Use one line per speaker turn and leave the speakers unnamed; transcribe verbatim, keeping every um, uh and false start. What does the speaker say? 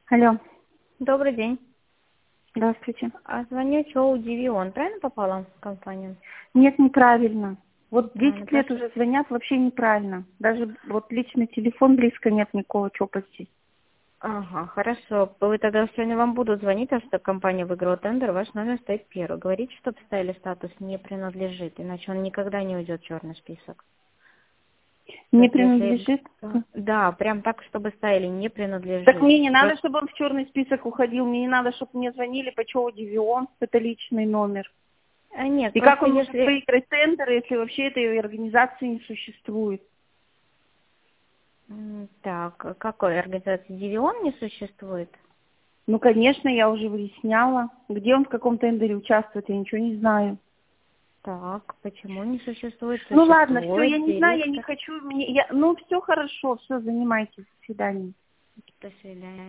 Алло,
Добрый день.
здравствуйте.
А звоню Чоу Дивион. Правильно попала в компанию?
Нет, неправильно. Вот
Правильно,
десять лет
прошу.
уже звонят вообще неправильно. Даже вот личный телефон близко нет никакого чопости.
Ага, хорошо. Вы тогда сегодня вам будут звонить, а что компания выиграла тендер, ваш номер стоит первый. Говорите, чтобы ставили статус «не принадлежит», иначе он никогда не уйдет в черный список. То
Не
есть если...
принадлежит.
Да, прям так, чтобы ставили «не
Так
принадлежит».
мне не надо,
Просто...
чтобы он в черный список уходил. Мне не надо, чтобы мне звонили по Чоу Дивион. Это личный номер.
А нет,
И как
просто
он может
если...
выиграть тендер, если вообще этой организации не существует?
М, Так, а какой организации Дивион не существует?
Ну, конечно, я уже выясняла. Где он в каком тендере участвует, я ничего не знаю.
Так, почему не существует?
Ну ладно, все, я
Существует
не знаю, я не
директор.
хочу. Мне, я, ну, все хорошо, все, занимайтесь. До свидания.
До свидания.